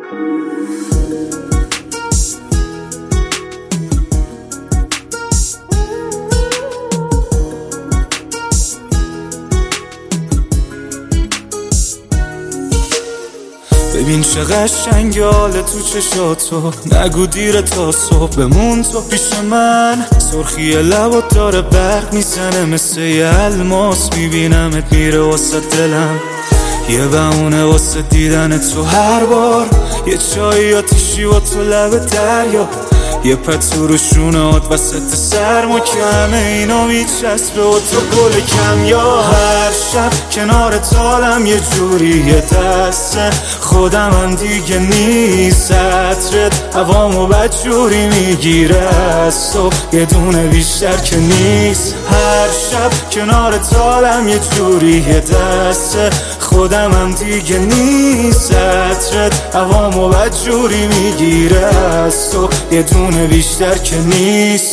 ببین چه قشنگه حال تو چشاتو، نگو دیره تا صبح بمون تو پیش من. سرخی لبات داره برق میزنه مثل یه الماس، میبینمت میره واسه دلم، یه بهونه واسه دیدن تو هر بار. یه چایی آتیشی و تو لب دریا، یه پتو رو شونهات وسط سرما که همه اینا میچسبه و تو گل کم. یا هر شب کنار تالم یه جوری یه دسته خودم هم دیگه نیست، عطرت هوامو بدجوری میگیره از تو، یه دونه بیشتر که نیست. هر شب کنار تالم یه جوری یه دسته خودم هم دیگه نیست، عطرت هوامو بدجوری میگیره از تو، یه دونه بیشتر که نیست.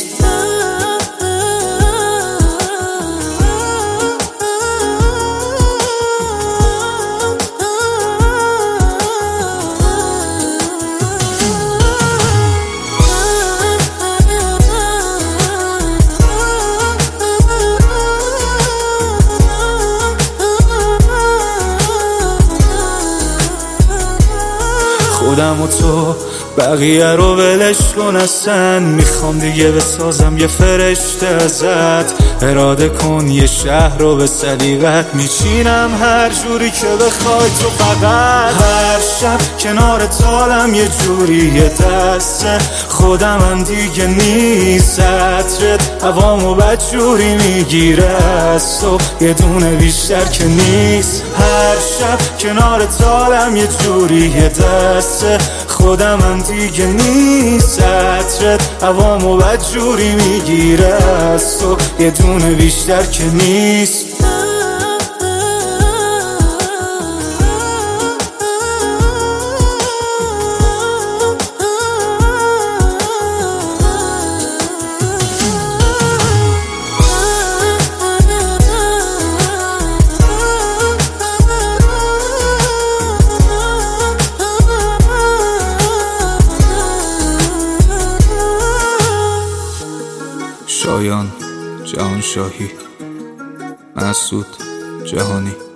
خودم و تو بقیه رو ولش کن اصلا، میخوام دیگه بسازم یه فرشته ازت. اراده کن یه شهر رو به سلیقت میچینم هر جوری که بخوای تو، فقط هر شب کنار تالم یه جوری یه دسته خودم هم دیگه نیست، عطرت هوامو بدجوری میگیره از تو، یه دونه بیشتر که نیست. هر شب کنار تالم یه جوری یه دسته خودم هم دیگه نیست، عطرت هوامو بدجوری میگیره از تو، یه دونه بیشتر که نیست. شایان جهانشاهی، مسعود جهانی.